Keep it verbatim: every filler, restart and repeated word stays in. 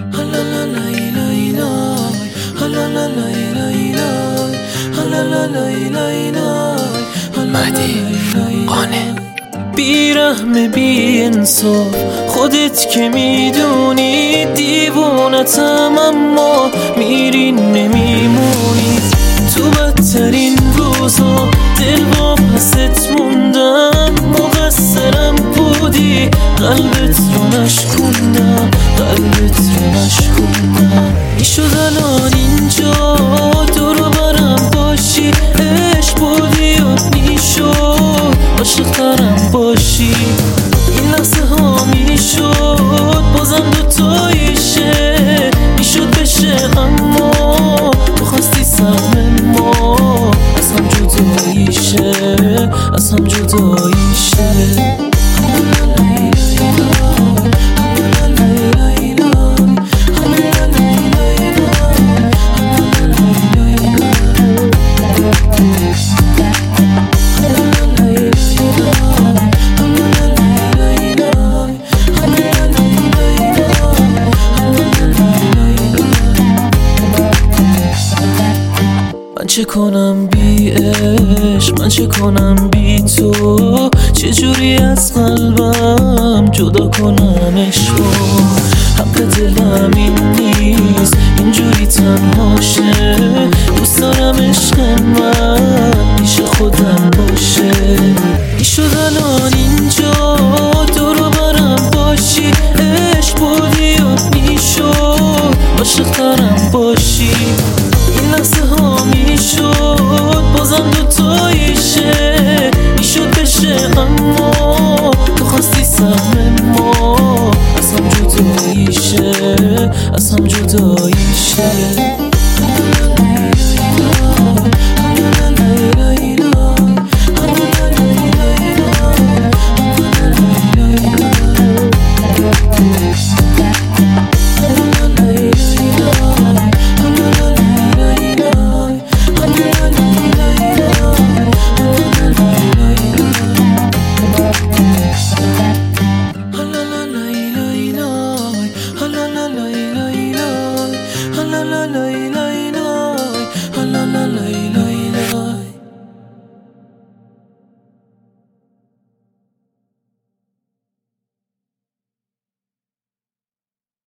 مهدی قانع. بیرحم بی انصاف خودت که میدونی دیوونتم، اما میری نمیمونی. تو بدترین روزا دل با پست موندم، مقصرم بودی قلبت رو نشکوندم، قلبت رو نشکوندم. میشد الان اینجا دورو برم باشی، عشق بودی و میشد عاشق‌ترم باشی. این لحظه ها میشد بازم دوتاییشه، میشد بشه اما تو خواستی سهم ما از هم جداییشه، از هم جداییشه. من چه کنم بی عشق، من چه کنم بی تو، چجوری از قلبم جدا کنم عشقو. حق دلم این نیست اینجوری تنها شه، دوست دارم عشق من پیش خودم